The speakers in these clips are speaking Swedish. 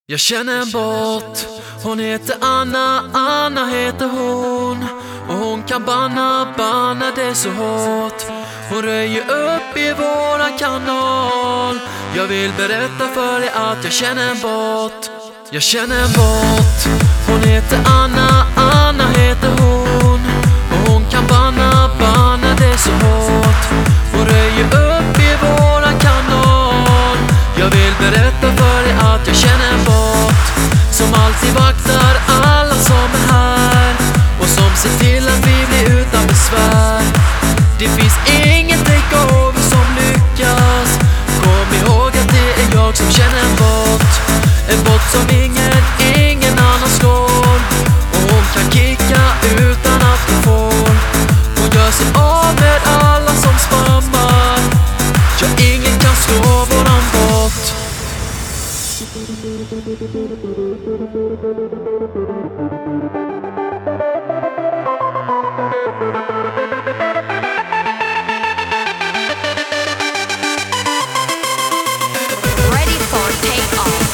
Jag känner en bot, hon heter Anna, Anna heter hon. Och hon kan banna det så hårt. Hon röjer upp i våran kanal. Jag vill berätta för dig att jag känner en bot. Jag känner en bot, hon heter Anna, Anna heter hon. Och hon kan banna det så hårt. Hon röjer upp i våran kanal. Jag vill berätta för dig att jag känner en bot som alltid vaktar alla som är här och som ser till att vi blir utan besvär. Det finns ingen takeover som lyckas. Kom ihåg att det är jag som känner en bot. En bot som ingen annan slår. Och hon kan kicka utan att hon får. Hon gör sig av med alla som spammar. Ja, ingen kan slå våran bot. Ready for takeoff.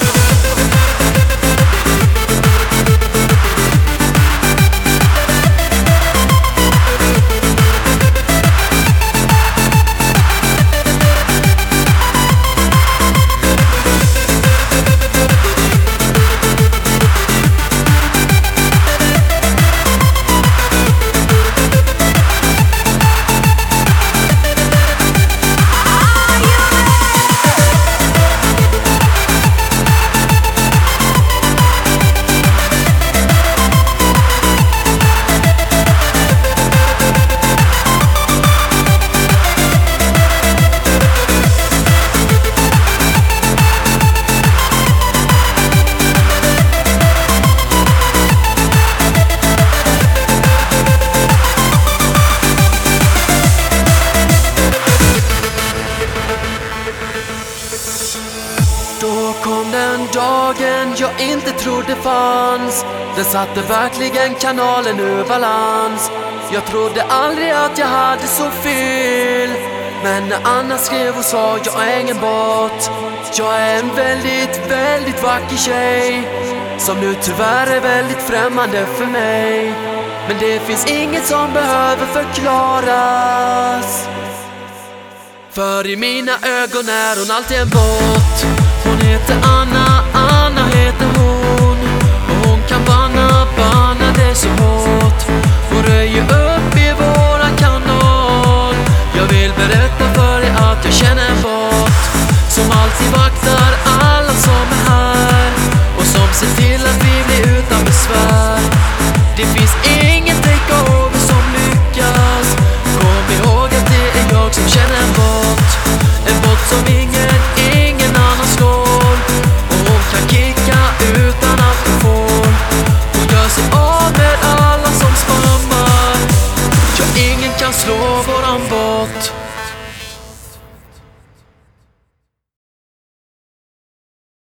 Då kom den dagen jag inte trodde fanns. Den satte verkligen kanalen ur balans. Jag trodde aldrig att jag hade så fel. Men när Anna skrev och sa jag är ingen bot. Jag är en väldigt vacker tjej som nu tyvärr är väldigt främmande för mig. Men det finns inget som behöver förklaras. För i mina ögon är hon alltid en bot. Hon heter Anna, Anna heter hon. Och hon kan banna det så hårt. Hon röjer upp i våran kanal. Jag vill berätta för dig att jag känner en bot som alltid vaktar alla som är här och som ser till att vi blir utan besvär. Det finns ingen takeover som lyckas. Kom ihåg att det är jag som känner en bot. En bot som ingen annan slår. Och hon kan kicka utan att hon får. Hon gör sig av med alla som spammar. Ja, ingen kan slå våran bot.